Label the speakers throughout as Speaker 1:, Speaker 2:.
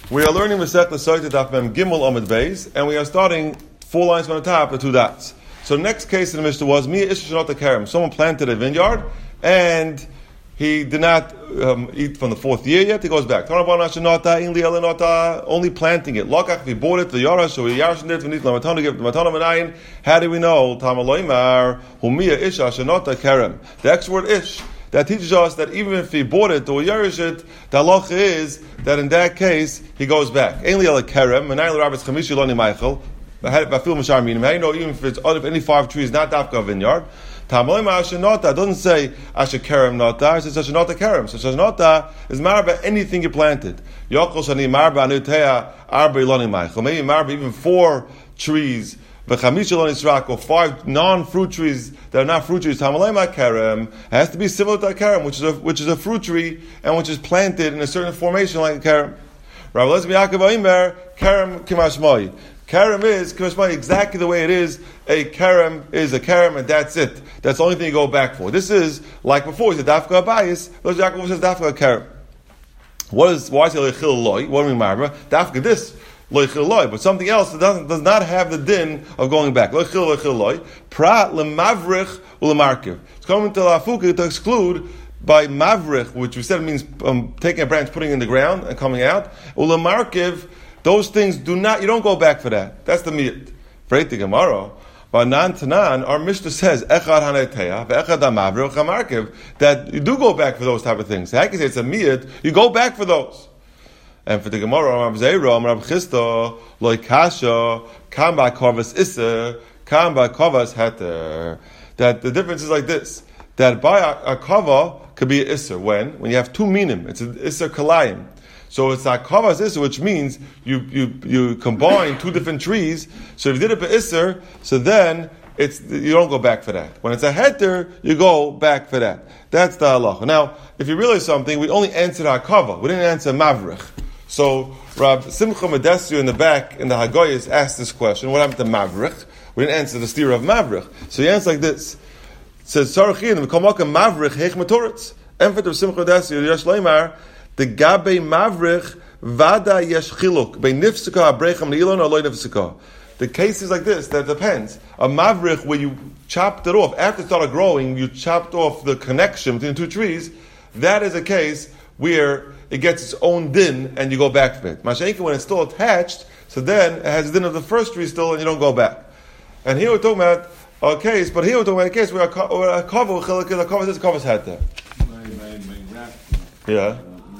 Speaker 1: We are learning Masechta Sotah Daf Mem Gimel Amud Beis, and we are starting 4 lines from the top with 2 dots. So the next case in the Mishnah was Mia Isha Shenota Kerem. Someone planted a vineyard, and he did not eat from the 4th year yet. He goes back. Only planting it. Lokach, he bought it, the Yarash, or Yarashin it, Venit Lamatana, give the Matana Manayin. How do we know? Tamaloimar, Humia Isha Shenota Kerem. The X word Ish. That teaches us that even if he bought it or yarish it, the halacha is that in that case he goes back. Ainli ala kerem, menayil rabbis chamishi loni meichel. Bafil mashar minim. How do you know even if it's out of any 5 trees, not dafka vineyard? Tamalei ma'ashenota doesn't say asher kerem nota. It says ashenota kerem. So ashenota is marba anything you planted. Yokol shani marba anuteya arba loni meichel. Maybe marba even 4 trees. Or 5 non-fruit trees that are not fruit trees. Tamalema kerem has to be similar to a kerem, which is a fruit tree and which is planted in a certain formation like a kerem. Rav Eliezer Yaakov Omer kerem kimashmai. Kerem is kimashmai exactly the way it is. A kerem is a kerem, and that's it. That's the only thing you go back for. This is like before. He said dafka abayis. Eliezer Yaakov says dafka kerem. Why is it lechil loy? What do we mean? Dafka this. But something else that does not have the din of going back. Prat lemavrich ulemarkiv. It's coming to lafuka to exclude by mavrich, which we said means taking a branch, putting it in the ground and coming out. Ulemarkiv, those things you don't go back for that. That's the miyat. Freit the Gemara. But nan tanan, our Mishnah says echad haneteya ve'echad hamavrich hamarkiv, that you do go back for those type of things. I can say it's a miyat. You go back for those. And for the Gemara, Rav Zeira, Rav Chisda, Loi Kasha, Kam by Kovas Issa, Kam by Kovas Heter. That the difference is like this: that by a kava could be an Issa when you have 2 minim. It's an Issa kalayim. So it's a Kovas Issa, which means you combine 2 different trees. So if you did it by Issa, so then you don't go back for that. When it's a heter, you go back for that. That's the halacha. Now, if you realize something, we only answered hakava. We didn't answer mavrich. So Rav Simcha Medesio in the back in the Hagoyas asked this question: what happened to mavrich? We didn't answer the steer of mavrich. So he answers like this: it says Sarachin v'kolmaka mavrich heich matoritz. Emphat of Simcha Medesio Yesh Leimar the gabe mavrich vada yesh chiluk bei nifsika abrecham neilon or loy nifsika. The case is like this, that depends. A mavrich, where you chopped it off, after it started growing, you chopped off the connection between 2 trees, that is a case where it gets its own din, and you go back from it. Masha'inka, when it's still attached, so then it has the din of the first tree still, and you don't go back. And here we're talking about a case, but here we're talking about a case where a kavah says a kavah's had there. Yeah.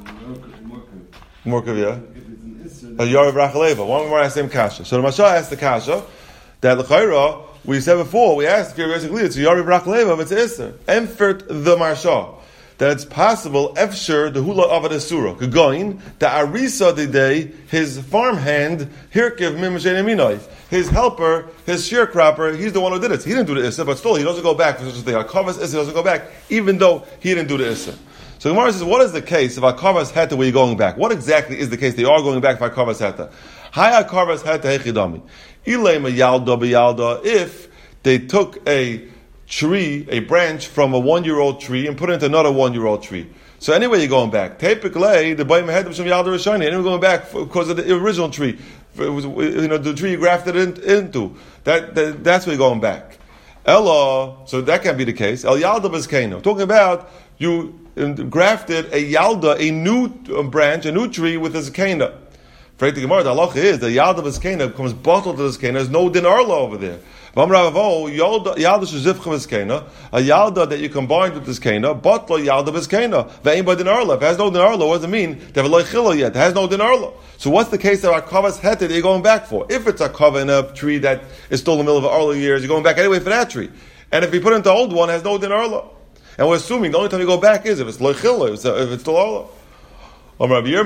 Speaker 1: Morkav, yeah. A Yarav Rachaleva. One more asked the same kasha. So the Masha asked the kasha that l'chayra, we said before, we asked theoretically it's a Yarav Rachaleva, but it's Isser. Emfert the Marsha. That it's possible, Efsher, the hula of a surah, Gagoin, the Arisa the day, his farmhand, Hirkiv Mimshen Eminoi. His helper, his sharecropper, he's the one who did it. He didn't do the Issa, but still he doesn't go back for such a thing. Akavas Issa doesn't go back, even though he didn't do the Issa. So Gemara says, what is the case if Akavas Heta where you're going back? What exactly is the case? They are going back for Akavas Heta. Hi Akavas Heta Hechidami. Ilema Yalda B'Yalda, if they took a tree, a branch from a 1-year-old tree and put it into another 1-year-old tree. So anyway, you're going back. Typically, the Bayim Head of Shem Yalda Rishani, and we're going back because of the original tree. It was, the tree you grafted into. That's where you're going back. Ella, so that can't be the case. El Yalda Bezkeno. Talking about you grafted a Yalda, a new branch, a new tree with a Zakena. For the Gemara, the halacha is the Yalda Bezkena becomes bottled to the Zakena. There's no din arla over there. A Yalda that you combined with this Kena, Botla Yalda Bezkena. Ve'im by din arla. If it has no din arla, what does it mean? They have a loichila yet. It has no din arla. So what's the case of our kavas heted that you're going back for? If it's a kava in a tree that is still in the middle of the arla years, you're going back anyway for that tree. And if you put it into the old one, it has no din arla. And we're assuming the only time you go back is if it's loichila, if it's still arla. Well, the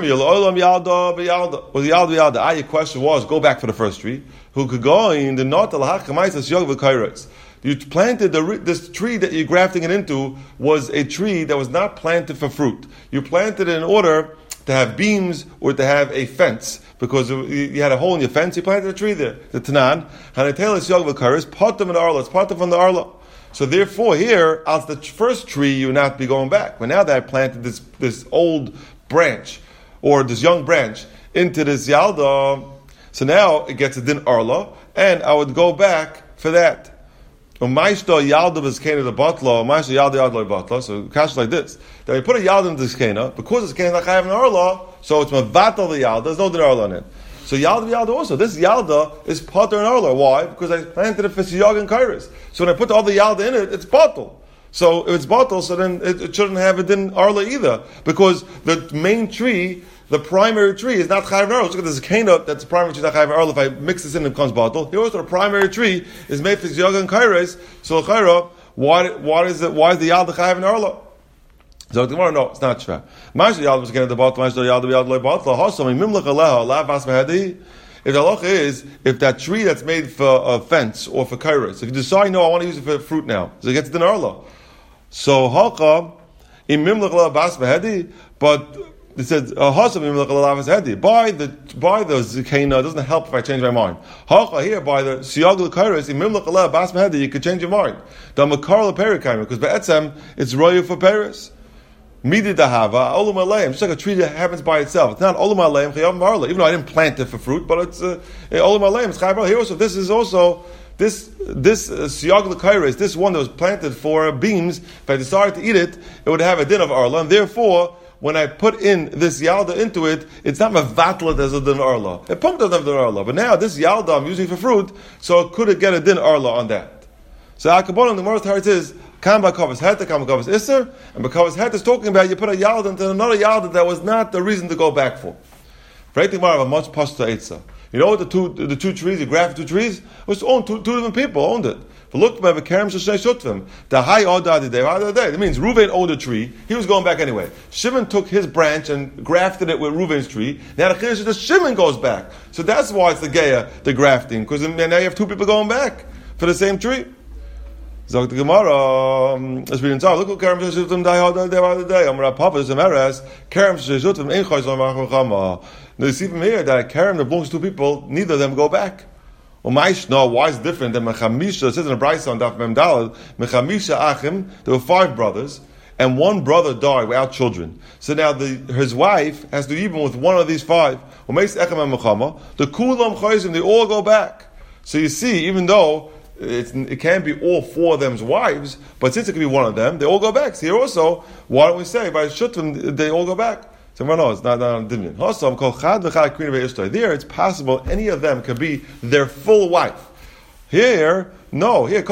Speaker 1: your question was, go back for the first tree. Who could go in the not you planted this tree that you're grafting it into was a tree that was not planted for fruit. You planted it in order to have beams or to have a fence. Because you had a hole in your fence, you planted a tree there. The Tanan, it's part from the Arla. So therefore here, on the first tree, you will not be going back. But now that I planted this old branch, or this young branch, into this Yalda, so now it gets a din Arla, and I would go back for that. So cash like this. Then you put a Yalda into this Kena, because it's Kena like I have an Arla, so it's Mavatal the Yalda, there's no din Arla on it. So Yalda also. This Yalda is Potter and Arla. Why? Because I planted it for Siyag and Kairos. So when I put all the Yalda in it, it's bottle. So if it's bottle, so then it shouldn't have it in Arla either. Because the main tree, the primary tree, is not Chayav and Arla. Look at this Kena, that's the primary tree, not Chayav and Arla. If I mix this in, it becomes bottle. Here also the primary tree is made for Siyag and Kairos. So Chayra, why is the Yalda Chayav and Arla? So the Gemara, no, it's not true. If the halacha is, if that tree that's made for a fence or for kairos, if you decide, no, I want to use it for fruit now, so it gets the arla. So haka but it says by the zikena, it doesn't help if I change my mind. Haka here by the siyag kairos you could change your mind. The makar because be'etzem it's royal for Paris. Midi dahava, olam aleim, just like a tree that happens by itself. It's not olam aleim, chayav marla. Even though I didn't plant it for fruit, but it's olam aleim, it's chayav marla. Here also, this is also, this siyag l'kairis, this one that was planted for beams, if I decided to eat it, it would have a din of arla, and therefore, when I put in this yalda into it, it's not mevatlet as a din arla. It pumped doesn't have din arla, but now this yalda I'm using for fruit, so could it get a din arla on that? So Akabon, the Morris Tarit is, Kam Bakavas Heta, Kam Bakavas Isser, and Bakavas Heta is talking about you put a Yalda into another Yalda that was not the reason to go back for. Right? Have a much pasta Eitzah. You know what the two trees, you grafted two trees? It was owned, two different people owned it. But look by the Kerem Shoshay Shutvim. The high Odad day. That means Reuven owned a tree, he was going back anyway. Shimon took his branch and grafted it with Reuven's tree. Now the Chiddush is Shimon goes back. So that's why it's the Geya, the grafting, because now you have two people going back for the same tree. Zog the Gemara, let's read inside. Look what Kerem Sheshutim die all day by the day. Amar Papa is a Meres. Kerem Sheshutim ain't Chayzon Machachama. Now you see from here that Kerem that belongs to two people, neither of them go back. No, why is it different than Mechamisha? It says in a Brayso on Daf Mem Daled, Mechamisha Achim, there were 5 brothers, and one brother died without children. So now his wife has to even with one of these 5. The Kulam Chayzim, they all go back. So you see, even though it can't be all 4 of them's wives, but since it can be one of them, they all go back. So here also, why don't we say by Shutim they all go back? So no, it's not on Dimyan. There, it's possible any of them could be their full wife. Here, no. Here,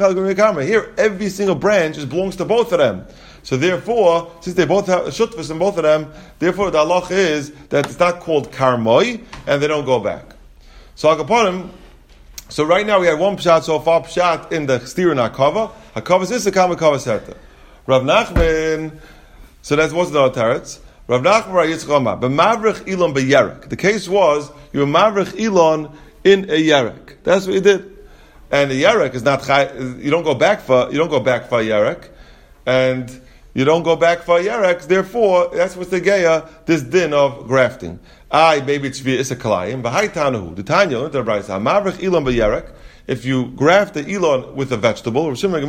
Speaker 1: every single branch belongs to both of them. So therefore, since they both have Shutfas in both of them, therefore the halach is that it's not called Karmoi, and they don't go back. So Akaponim. So right now we had one pshat so far, pshat in the Stir and Hakava. Hakava is the Kama Kava Seta. Rav Nachman, so that was the Teretz. Rav Nachman Yitzchama, b'mavrich Elon b'yerek. The case was, you were mavrich Elon in a yerek. That's what you did. And the yerek is not, you don't go back for a yerek. And you don't go back for a yerek, therefore, that's what's the geya, this din of grafting. Maybe it's via Issa Kalayim, but Haitanahu, the Tanya, the Braysa, Mavrich Elon b'yerek, if you graft the Elon with a vegetable, he holds his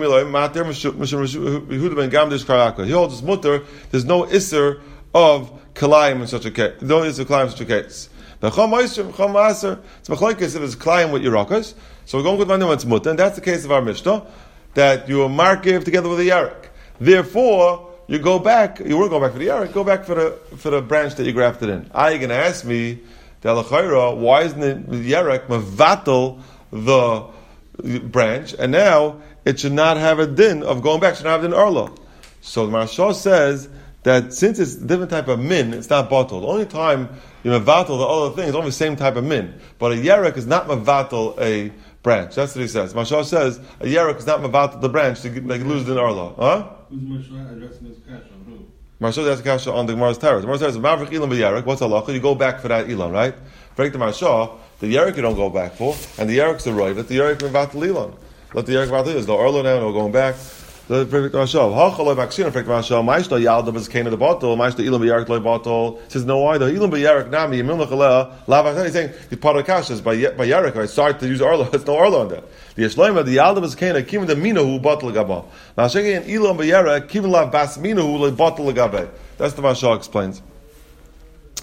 Speaker 1: mutter, there's no Isser of Kalayim in such a case. No Isser Kalayim in such a case. The Chom Maaser, it's Machlokes if it's Kalayim with Yerakas, so we're going with Manu it's mutter, and that's the case of our Mishnah, that you are markiv together with a Yerek. Therefore, you go back, you won't go back for the Yerek, go back for the branch that you grafted in. You're going to ask me, why isn't the Yerek mevatel the branch, and now it should not have a din of going back, it should not have a din Arla. So the Marshal says that since it's a different type of min, it's not bottled. The only time you mevatel the other thing is only the same type of min. But a Yerek is not mevatel a branch. That's what he says. Marshal says a Yerek is not mevatel the branch to lose din Arla. Huh?
Speaker 2: Who's Marshal addressing this kasha on who?
Speaker 1: Marshal has a kasha on the Gemara's Teretz. The Gemara says, Mavrich Elon b'Yerek, what's halacha? You go back for that Elon, right? Break the Marshal, the Yerek you don't go back for, and the Yerek's the right. Let the Yerek mevatel Elon. Let the Yerek mevatel Elon. There's no Arla now, no going back. The perfect Marshal. Hachaloi Maksin, perfect Marshal. Ma'ishto Yalda b'Zkeina the bottle. Ma'ishto Elon b'Yerek loy bottle. Says no why though. Elon b'Yerek nami yemim l'chaleh. Lava. He's saying the part of the kasha is by Yerek. I started to use Arla. It's no Arla on that. The Yeshloima the Yalda b'Zkeina kivin the minahu bottle gaba. Now Shegi and Elon b'Yerek kivin lav bas minahu loy bottle gabe. That's the Marshal explains.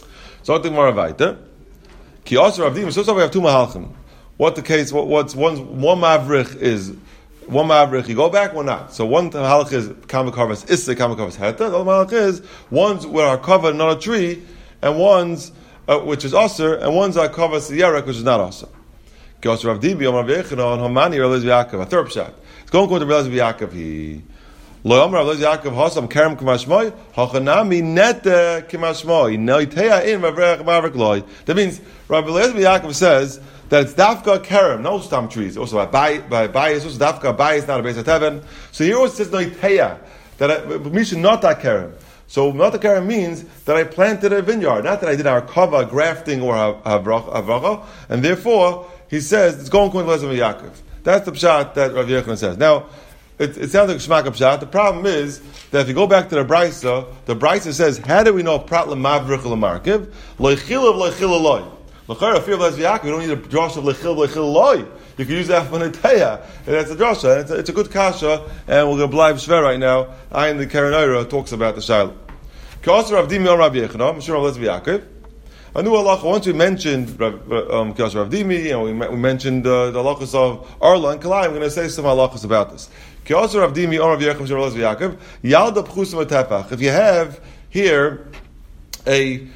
Speaker 1: Something more weiter. Ki also Ravdim. So we have two mahalchim. What the case? What's one mavrich is one mavrich? You go back, one not. So one halach is kamakavas issa, kamakavas heta. The other halach is one's where are covered not a tree, and one's which is aser, and one's are kavas yerek, which is not aser. Ki also Rav Dibi, Rav Yechanan, Hamani, Rav Yaakov. A third pshat. It's going to Rav Yaakov. He lo Amar Rav Yaakov hasam kerem k'mashmoi hachanami nete k'mashmoi noitea in mavrich loy. That means Rav Yaakov says that it's dafka kerem, no stam trees. Also by bias, also dafka bias, not a base of heaven. So here it says noitea that misha not that kerem. So not the kerem means that I planted a vineyard, not that I did arkava, grafting or havracha, and therefore he says it's going to Rav Yaakov. That's the pshat that Rav Yechanan says. Now, it sounds like shmak pshat. The problem is that if you go back to the Brisa says, how do we know prat l'mavrich l'markiv? Loichilav loichil loy. L'chayr fear of Rav Yaakov, you don't need a drosh of loichil loy. You can use that for neteya, and that's a drosha. It's a good kasha, and we're going to blive shver right now. I in the Karen Eira talks about the shaila. K'asar Rav Dimi or Rav Yechanan, I'm sure Rav Yaakov. A new halacha. Once we mentioned K'asar Rav Dimi, and we mentioned the halachas of Arla and Kalai, I'm going to say some halachas about this. K'asar Rav Dimi or Rav Yechanan, Rav Yaakov, Yalda pchusim atefach. If you have here a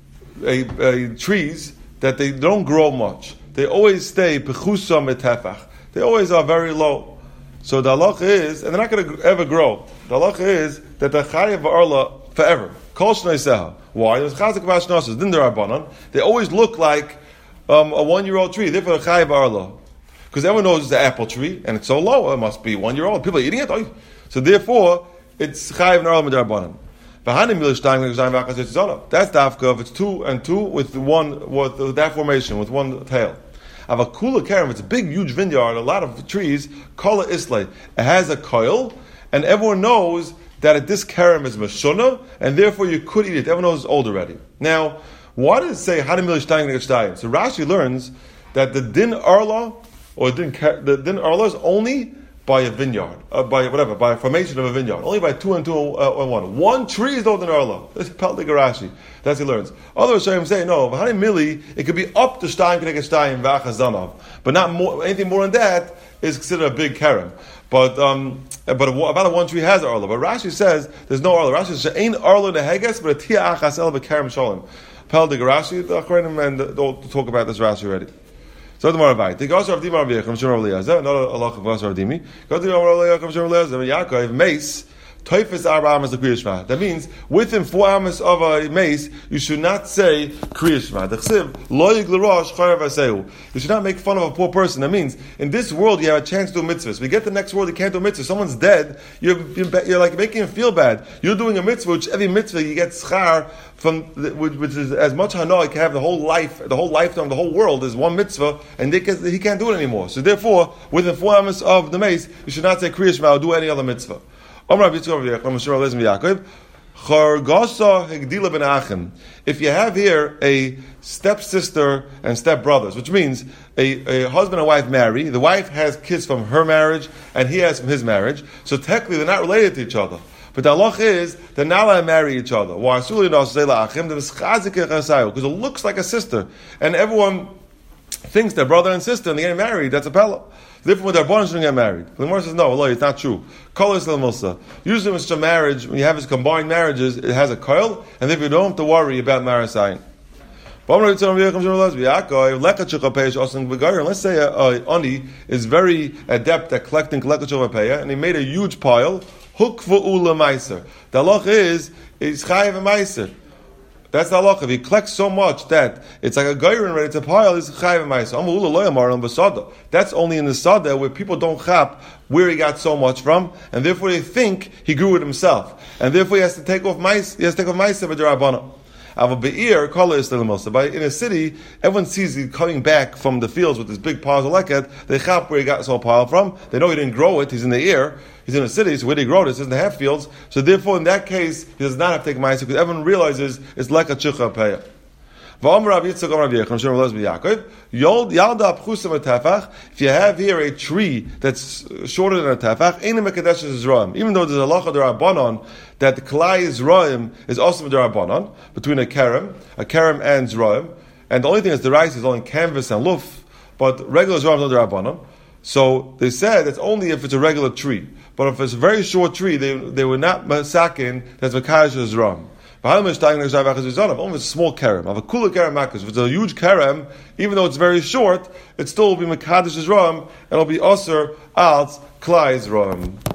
Speaker 1: trees that they don't grow much, they always stay pechusam etefach. They always are very low. So the halacha is, and they're not going to ever grow. The halacha is that the chayav arla forever. Kol shnei seha. Why? There's chazik v'ashnasos. Then there are banan. They always look like a 1-year-old tree. Therefore, the chayav arla, because everyone knows it's an apple tree and it's so low. It must be 1-year-old. People are eating it. So therefore, it's chayav and arla midarabanan. That's dafka if it's 2 and 2 with that formation with one tail. Of a kula kerem, it's a big, huge vineyard, a lot of trees. Kala islay, it has a coil, and everyone knows that this kerem is mashuna, and therefore you could eat it. Everyone knows it's old already. Now, why does it say hanimil shtayim negashtayim? So Rashi learns that the din arla or the din arla is only by a vineyard, by a formation of a vineyard. Only by 2 and 2 and 1. One tree is older than Arla. That's Peltig Rashi. That's he learns. Other Rishonim say, no, V'hani Mili, it could be up to Shtayim Kedek Shtayim V'achazanav. But not more, anything more than that is considered a big kerem. But about a one tree has Arla. But Rashi says, there's no Arla. Rashi says, ain't Arla Neheges, but a Tia Achasel V'kerem Shalom. Peltig Rashi, the Acharonim, and they'll talk about this Rashi already. So the Moravite. They go to Rav Dimi Rav Yechanan, Rav Eliezer, not a lot of Rav Dimi. Go to Rav Eliezer, Yaakov, mace, Toifus Arba Amas the Kriya Shema. That means within 4 amas of a mace, you should not say Kriya Shema. The Chsiv, Lo Yig L'Rosh Chayav Aseu. You should not make fun of a poor person. That means in this world you have a chance to do mitzvahs. We get the next world, you can't do mitzvahs. Someone's dead, you're like making him feel bad. You're doing a mitzvah, which every mitzvah you get schar from, which is as much hana you can have the whole lifetime, the whole world is one mitzvah, and he can't do it anymore. So therefore, within 4 amas of the mace, you should not say Kriya Shema or do any other mitzvah. If you have here a stepsister and stepbrothers, which means a husband and wife marry, the wife has kids from her marriage and he has from his marriage, so technically they're not related to each other. But the halach is they're not allowed to marry each other. Because it looks like a sister, and everyone thinks they're brother and sister, and they get married. That's a pella. Therefore, when they're born, shouldn't get married. The Gemara says, no, it's not true. Usually, when it's a marriage, when you have combined marriages, it has a coil, and if you don't have to worry about marasayin. Let's say a ani is very adept at collecting and he made a huge pile. Hukva'ula meiser. The halach is chayav a meiser. That's the halach. If he collects so much that it's like a geirin ready to pile, he's chayav a meiser. That's only in the sada where people don't chap where he got so much from, and therefore they think he grew it himself, and therefore he has to take off meiser. He has to take off meiser b'derabana. In a city, everyone sees he coming back from the fields with this big piles of leket. They chap where he got so pile from. They know he didn't grow it. He's in the air. He's in a city. So where did he grow this? He doesn't have fields. So therefore, in that case, he does not have to take ma'aser because everyone realizes it's like a chicha peya. If you have here a tree that's shorter than a tefach, even though there's a halacha d'Rabbanan that the kalai is roim is also d'Rabbanan between a kerem and zroim, and the only thing that's the rice is only canvas and luf, but regular zroim is not d'Rabbanan. So they said it's only if it's a regular tree, but if it's a very short tree, they would not masakin that's makadosh zroim. Only if it's a small kerem. Of a cooler kerem makas. If it's a huge kerem, even though it's very short, it still will be makadosh zroim and it'll be osir als klai zroim.